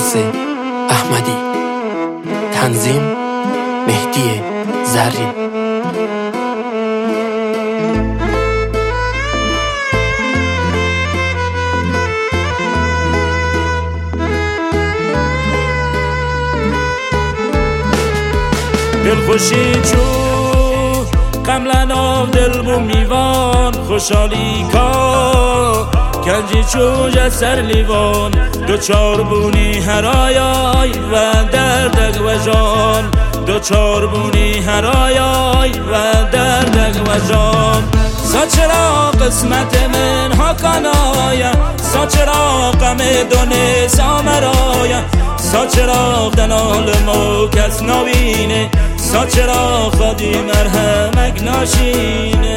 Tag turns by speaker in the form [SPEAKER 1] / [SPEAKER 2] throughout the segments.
[SPEAKER 1] عباس احمدی. تنظیم مهدی زرین.
[SPEAKER 2] دلخوشی چو قملن آف دل بو میوان، خوشحالی کا کنجی چو جسر لیوان، دوچار بونی هرایای و دردگ و جان، دوچار بونی هرایای و دردگ و جان. ساچرا قسمت من حکانایا، ساچرا غم دونه سامرایا، ساچرا دنال مو کس نوینه، ساچرا خودی مرهمک ناشینه.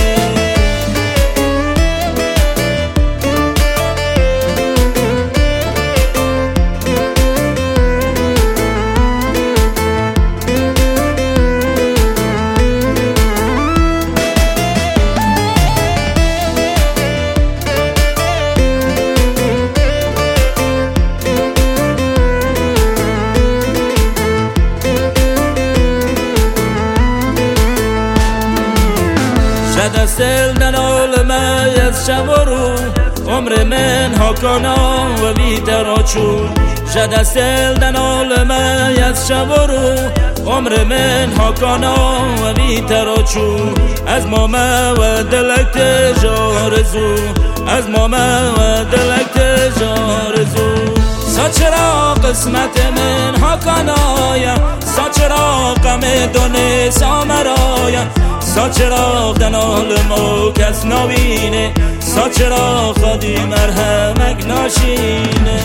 [SPEAKER 2] دستل دنال من از شب و رو، عمر من حکانا و بیترا چون. دستل دنال من از شب و رو، عمر من حکانا و بیترا چون. از ماما و دلک جارزو، از ماما و دلک جارزو. ساچرا قسمت من حکانایا، ساچرا غم دونه سامرایا، ساچرا دنال مو کس نوینه، ساچرا خودی مرهمک ناشینه.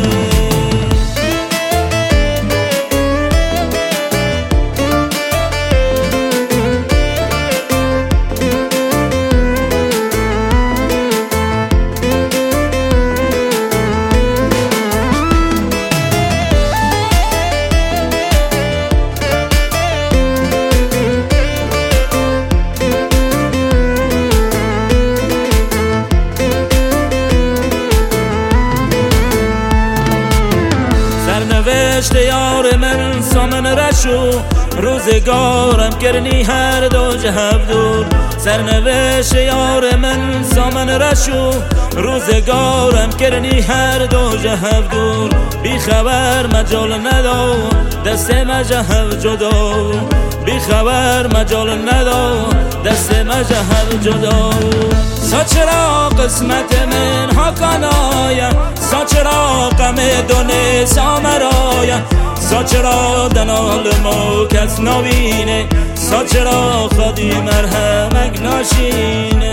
[SPEAKER 2] سرنوشت یار من سامن رشو، روزگارم کرنی هر دو جهب دور. سرنوشت یار من سامن رشو، روزگارم کرنی هر دو جهب دور. بی خبر مجال ندو دست مجهب جدا، بی خبر مجال ندو دست مجهب جدا. ساچرا قسمت من حکانایا، ساچرا غم دونه سامرایا، ساچرا دنال مو کس نوینه، ساچرا خودی مرهمک ناشینه.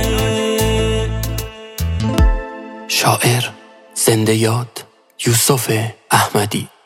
[SPEAKER 1] شاعر زنده یاد یوسف احمدی.